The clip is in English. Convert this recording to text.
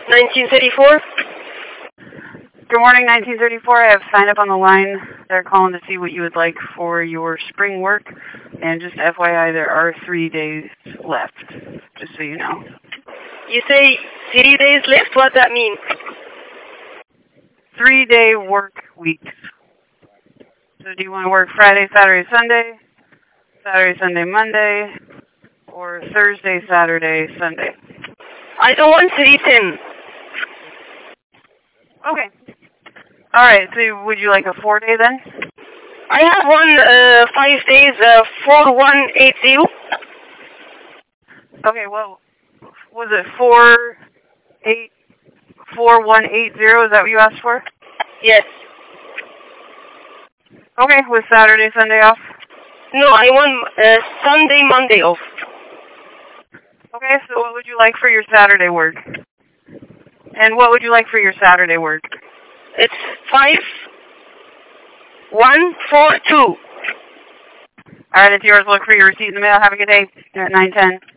1934? Good morning, 1934. I have signed up on the line. They're calling to see what you would like for your spring work. And just FYI, there are 3 days left, just so you know. You say 3 days left? What that mean? 3-day work weeks. So do you want to work Friday, Saturday, Sunday, Saturday, Sunday, Monday, or Thursday, Saturday, Sunday? I don't want 3-10. Okay. All right, so would you like a 4-day then? I have one 5 days, 4180. Okay, well, was it 4180? Is that what you asked for? Yes. Okay, with Saturday, Sunday off? No, I want Sunday, Monday off. Okay, so what would you like for your Saturday work? And what would you like for your Saturday work? It's 5142. All right, it's yours. Look for your receipt in the mail. Have a good day. You're at 9:10.